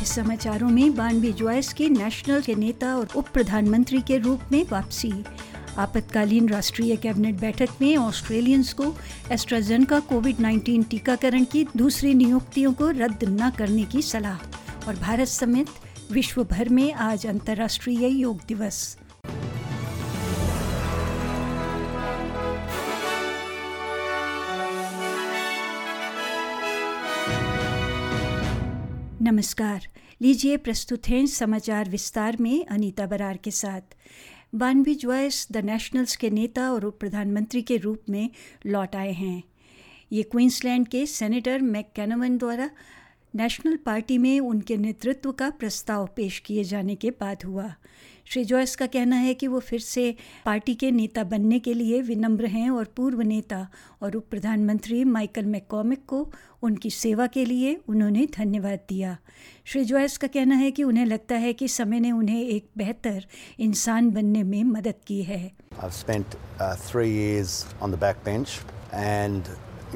मुख्य समाचारों में बानबी जॉयस की नेशनल के नेता और उप प्रधानमंत्री के रूप में वापसी। आपातकालीन राष्ट्रीय कैबिनेट बैठक में ऑस्ट्रेलियंस को एस्ट्राजेनेका कोविड-19 टीकाकरण की दूसरी नियुक्तियों को रद्द न करने की सलाह। और भारत समेत विश्व भर में आज अंतर्राष्ट्रीय योग दिवस। नमस्कार, लीजिए प्रस्तुत हैं समाचार विस्तार में अनीता बरार के साथ। बानबी जॉयस द नेशनल्स के नेता और उप प्रधानमंत्री के रूप में लौट आए हैं। ये क्वींसलैंड के सेनेटर मैककेनवन द्वारा नेशनल पार्टी में उनके नेतृत्व का प्रस्ताव पेश किए जाने के बाद हुआ। श्री जॉयस का कहना है कि वो फिर से पार्टी के नेता बनने के लिए विनम्र हैं और पूर्व नेता और उप प्रधानमंत्री माइकल मैककॉमिक को उनकी सेवा के लिए उन्होंने धन्यवाद दिया। श्री जॉयस का कहना है कि उन्हें लगता है कि समय ने उन्हें एक बेहतर इंसान बनने में मदद की है। I've spent 3 years on the backbench and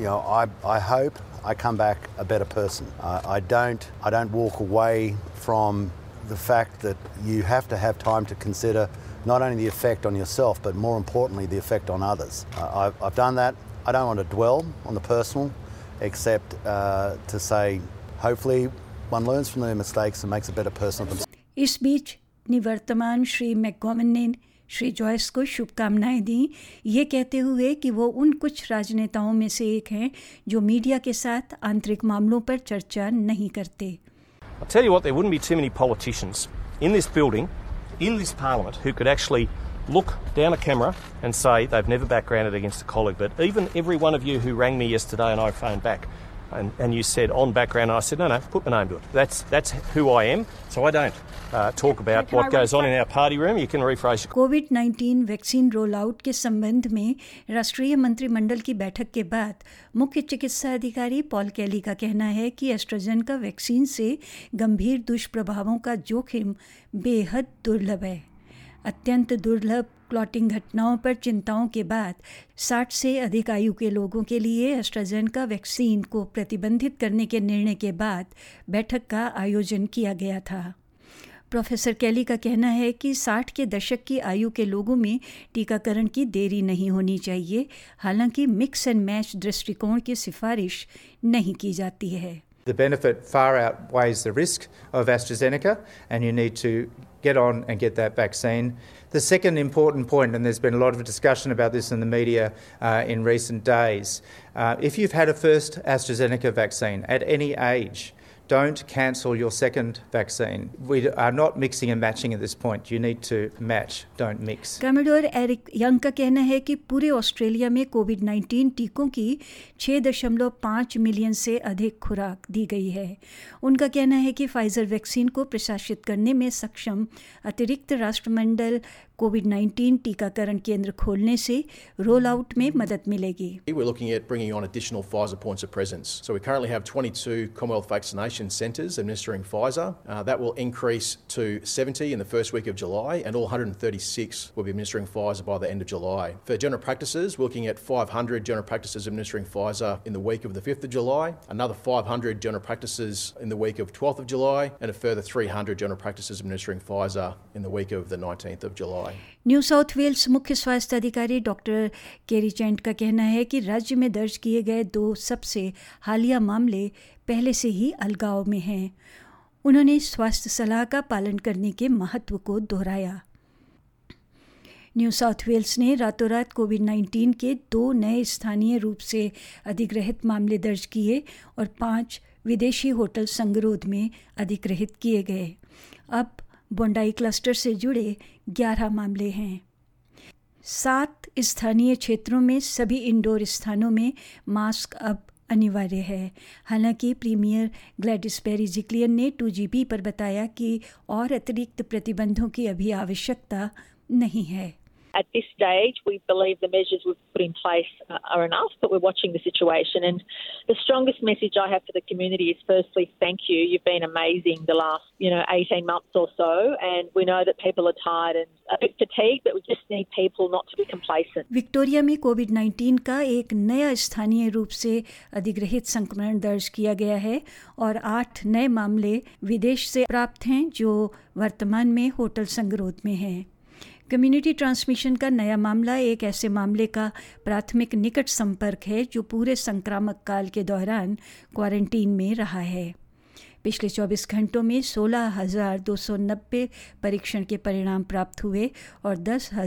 I hope I come back a better person. I don't walk away from the fact that you have to have time to consider not only the effect on yourself but more importantly the effect on others. I've done that. I don't want to dwell on the personal except to say hopefully one learns from their mistakes and makes a better person of themselves. इस बीच निवर्तमान Shri McGowan ने Shri Joyce को शुभकामनाएं दी, ये कहते हुए कि वो उन कुछ राजनेताओं में से एक हैं जो मीडिया के साथ आंतरिक मामलों पर चर्चा नहीं करते। I'll tell you what, there wouldn't be too many politicians in this building, in this parliament, who could actually look down a camera and say they've never backgrounded against a colleague. But even every one of you who rang me yesterday and I phoned back and you said on background, and I said, no, put my name to it. That's who I am, so I don't talk about what goes on in our party room. You can rephrase. कोविड-19 vaccine roll out के संबंध में राष्ट्रीय मंत्रिमंडल की बैठक के बाद मुख्य चिकित्सा अधिकारी पॉल कैली का कहना है कि एस्ट्राजेनेका वैक्सीन से गंभीर दुष्प्रभावों का जोखिम बेहद दुर्लभ है। अत्यंत दुर्लभ क्लॉटिंग घटनाओं पर चिंताओं के बाद 60 से अधिक आयु के लोगों के लिए एस्ट्राजेनेका वैक्सीन को प्रतिबंधित करने के निर्णय के बाद बैठक का आयोजन किया गया था। प्रोफेसर कैली का कहना है कि 60 के दशक की आयु के लोगों में टीकाकरण की देरी नहीं होनी चाहिए, हालांकि मिक्स एंड मैच दृष्टिकोण की सिफारिश नहीं की जाती है। The benefit far outweighs the risk of AstraZeneca and you need to get on and get that vaccine. The second important point, and there's been a lot of discussion about this in the media in recent days, if you've had a first AstraZeneca vaccine at any age, don't cancel your second vaccine. We are not mixing and matching at this point. You need to match, don't mix. Commodore Eric Young का कहना है कि पूरे Australia में कोविड-19 टीकों की 6.5 million से अधिक खुराक दी गई है। उनका कहना है कि फाइजर वैक्सीन को प्रशासित करने में सक्षम अतिरिक्त राष्ट्रमंडल कोविड-19 टीकाकरण केंद्र खोलने से रोल आउट में मदद मिलेगी। We're looking at bringing on additional Pfizer points of presence. So we currently have 22 Commonwealth vaccination centres administering Pfizer. That will increase to 70 in the first week of July, and all 136 will be administering Pfizer by the end of July. For general practices, we're looking at 500 general practices administering Pfizer in the week of the 5th of July, another 500 general practices in the week of 12th of July, and a further 300 general practices administering Pfizer in the week of the 19th of July. New South Wales मुख्य स्वास्थ्य अधिकारी doctor केरी chant का कहना है कि राज्य में दर्ज किए गए 2 सबसे हालिया मामले पहले से ही अलगाव में हैं। उन्होंने स्वास्थ्य सलाह का पालन करने के महत्व को दोहराया। न्यू साउथ वेल्स ने रातों रात कोविड-19 के 2 नए स्थानीय रूप से अधिग्रहित मामले दर्ज किए और 5 विदेशी होटल संगरोध में अधिग्रहित किए गए। अब बोंडाई क्लस्टर से जुड़े 11 मामले हैं। 7 स्थानीय क्षेत्रों में सभी इंडोर स्थानों में मास्क अब अनिवार्य है। हालांकि प्रीमियर ग्लैडिस पेरीजिक्लियन ने 2GB पर बताया कि और अतिरिक्त प्रतिबंधों की अभी आवश्यकता नहीं है। At this stage, we believe the measures we've put in place are enough, but we're watching the situation. And the strongest message I have for the community is firstly, thank you. You've been amazing the last, 18 months or so. And we know that people are tired and a bit fatigued, but we just just need people not to be complacent. Victoria में कोविड-19 का एक नया स्थानीय रूप से अधिग्रहित संक्रमण दर्ज किया गया है और 8 नए मामले विदेश से प्राप्त हैं जो वर्तमान में होटल संगरोध में हैं। कम्युनिटी ट्रांसमिशन का नया मामला एक ऐसे मामले का प्राथमिक निकट संपर्क है जो पूरे संक्रामक काल के दौरान क्वारंटीन में रहा है। पिछले 24 घंटों में 16,290 परीक्षण के परिणाम प्राप्त हुए और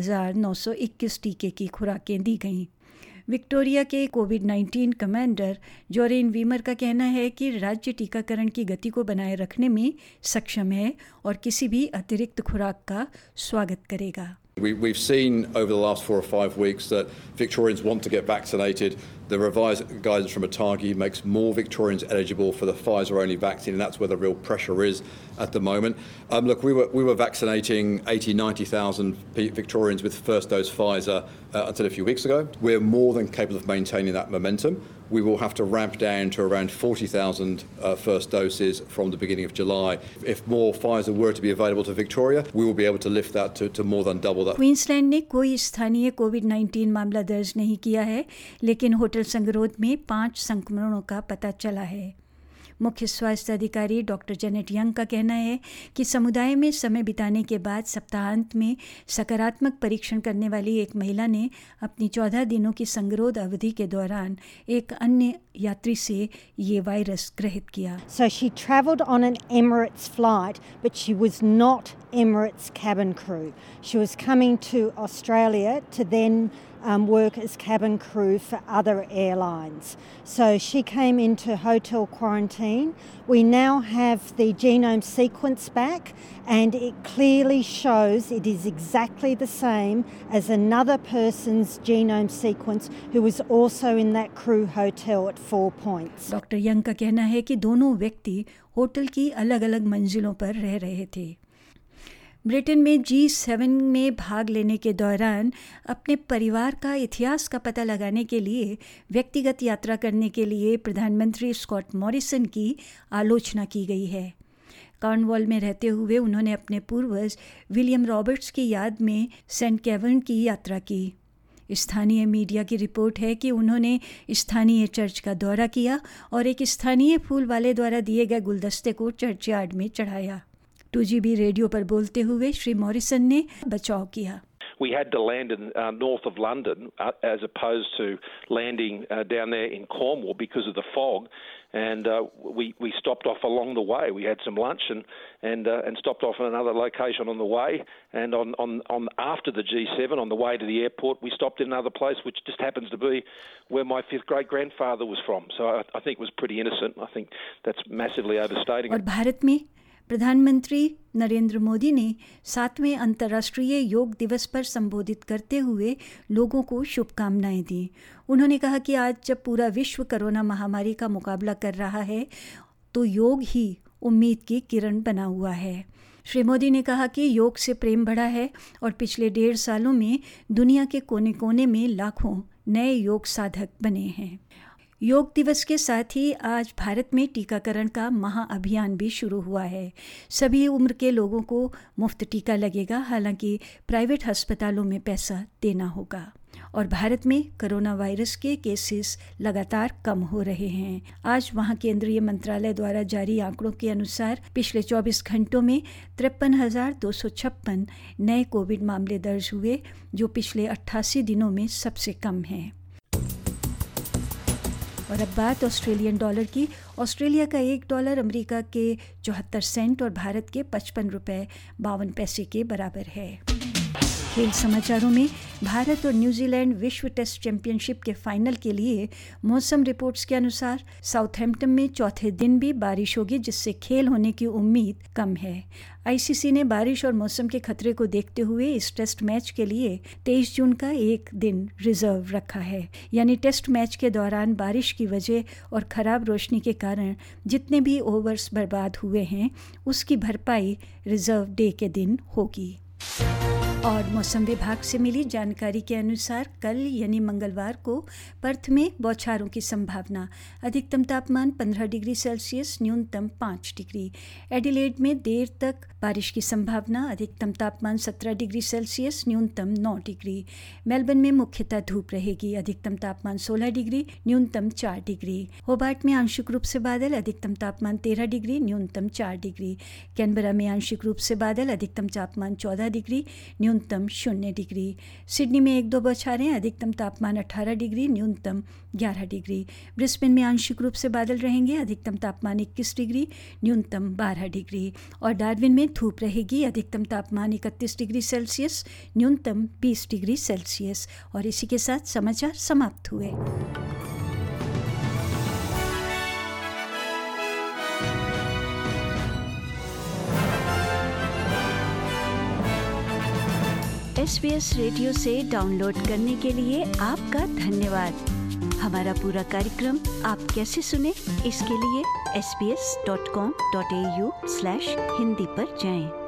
10,921 टीके की खुराकें दी गईं। विक्टोरिया के कोविड-19 कमांडर जोरेन वीमर का कहना है कि राज्य टीकाकरण की गति को बनाए रखने में सक्षम है और किसी भी अतिरिक्त खुराक का स्वागत करेगा। We've seen over the last 4 or 5 weeks that Victorians want to get vaccinated. The revised guidance from ATAGI makes more Victorians eligible for the Pfizer-only vaccine, and that's where the real pressure is at the moment. Look, we were vaccinating 90,000 Victorians with first dose Pfizer until a few weeks ago. We're more than capable of maintaining that momentum. We will have to ramp down to around 40,000 first doses from the beginning of July. If more Pfizer were to be available to Victoria, we will be able to lift that to more than double that. Queensland ने कोई स्थानीय कोविड-19 मामला दर्ज नहीं किया है, लेकिन hotel संगरोध में 5 संक्रमणों का पता चला है। मुख्य स्वास्थ्य अधिकारी डॉक्टर जेनेट यंग का कहना है कि समुदाय में समय बिताने के बाद सप्ताहांत में सकारात्मक परीक्षण करने वाली एक महिला ने अपनी 14 दिनों की संगरोध अवधि के दौरान एक अन्य यात्री से ये वायरस ग्रहित किया। So she travelled on an Emirates flight, but she was not Emirates cabin crew. She was coming to Australia to then work as cabin crew for other airlines. So she came into hotel quarantine. We now have the genome sequence back, and it clearly shows it is exactly the same as another person's genome sequence who was also in that crew hotel at 4 points. Doctor Young का कहना है कि दोनों व्यक्ति hotel की अलग-अलग मंजिलों पर रह रहे थे। ब्रिटेन में G7 में भाग लेने के दौरान अपने परिवार का इतिहास का पता लगाने के लिए व्यक्तिगत यात्रा करने के लिए प्रधानमंत्री स्कॉट मॉरिसन की आलोचना की गई है। कॉर्नवॉल में रहते हुए उन्होंने अपने पूर्वज विलियम रॉबर्ट्स की याद में सेंट केविन की यात्रा की। स्थानीय मीडिया की रिपोर्ट है कि उन्होंने स्थानीय चर्च का दौरा किया और एक स्थानीय फूल वाले द्वारा दिए गए गुलदस्ते को चर्चयार्ड में चढ़ाया। 2GB रेडियो पर बोलते हुए श्री मॉरिसन ने बचाव किया। We had to land in north of London as opposed to landing down there in Cornwall because of the fog, and we stopped off along the way. We had some lunch and stopped off at another location on the way, and on after the G7 on the way to the airport we stopped in another place which just happens to be where my 5th great grandfather was from. So I think it was pretty innocent. I think that's massively overstating. और भारत में प्रधानमंत्री नरेंद्र मोदी ने 7वें अंतर्राष्ट्रीय योग दिवस पर संबोधित करते हुए लोगों को शुभकामनाएं दी। उन्होंने कहा कि आज जब पूरा विश्व कोरोना महामारी का मुकाबला कर रहा है तो योग ही उम्मीद की किरण बना हुआ है। श्री मोदी ने कहा कि योग से प्रेम बढ़ा है और पिछले 1.5 सालों में दुनिया के कोने-कोने में लाखों नए योग साधक बने हैं। योग दिवस के साथ ही आज भारत में टीकाकरण का महाअभियान भी शुरू हुआ है। सभी उम्र के लोगों को मुफ्त टीका लगेगा, हालांकि प्राइवेट अस्पतालों में पैसा देना होगा। और भारत में कोरोना वायरस के केसेस लगातार कम हो रहे हैं। आज वहां केंद्रीय मंत्रालय द्वारा जारी आंकड़ों के अनुसार पिछले 24 घंटों में 53,256 नए कोविड मामले दर्ज हुए, जो पिछले 88 दिनों में सबसे कम हैं। और अब बात ऑस्ट्रेलियन डॉलर की। ऑस्ट्रेलिया का $1 अमेरिका के 74 सेंट और भारत के 55 रुपये 52 पैसे के बराबर है। खेल समाचारों में भारत और न्यूजीलैंड विश्व टेस्ट चैंपियनशिप के फाइनल के लिए मौसम रिपोर्ट्स के अनुसार साउथहैम्पटन में चौथे दिन भी बारिश होगी, जिससे खेल होने की उम्मीद कम है। आईसीसी ने बारिश और मौसम के खतरे को देखते हुए इस टेस्ट मैच के लिए 23 जून का एक दिन रिजर्व रखा है, यानी टेस्ट मैच के दौरान बारिश की वजह और ख़राब रोशनी के कारण जितने भी ओवर्स बर्बाद हुए हैं उसकी भरपाई रिजर्व डे के दिन होगी। और मौसम विभाग से मिली जानकारी के अनुसार कल यानी मंगलवार को पर्थ में बौछारों की संभावना। अधिकतम तापमान 15 डिग्री सेल्सियस, न्यूनतम 5 डिग्री। एडिलेड में देर तक बारिश की संभावना। अधिकतम तापमान 17 डिग्री सेल्सियस, न्यूनतम 9 डिग्री। मेलबर्न में मुख्यतः धूप रहेगी। अधिकतम तापमान 16 डिग्री, न्यूनतम 4 डिग्री। होबार्ट में आंशिक रूप से बादल। अधिकतम तापमान 13 डिग्री, न्यूनतम 4 डिग्री। कैनबरा में आंशिक रूप से बादल। अधिकतम तापमान 14 डिग्री, न्यूनतम 0 डिग्री। सिडनी में 1-2 बौछारें। अधिकतम तापमान 18 डिग्री, न्यूनतम 11 डिग्री। ब्रिस्बेन में आंशिक रूप से बादल रहेंगे। अधिकतम तापमान 21 डिग्री, न्यूनतम 12 डिग्री। और डार्विन में धूप रहेगी। अधिकतम तापमान 31 डिग्री सेल्सियस, न्यूनतम 20 डिग्री सेल्सियस। और इसी के साथ समाचार समाप्त हुए। SBS रेडियो से डाउनलोड करने के लिए आपका धन्यवाद। हमारा पूरा कार्यक्रम आप कैसे सुने, इसके लिए sbs.com.au/hindi पर जाएं।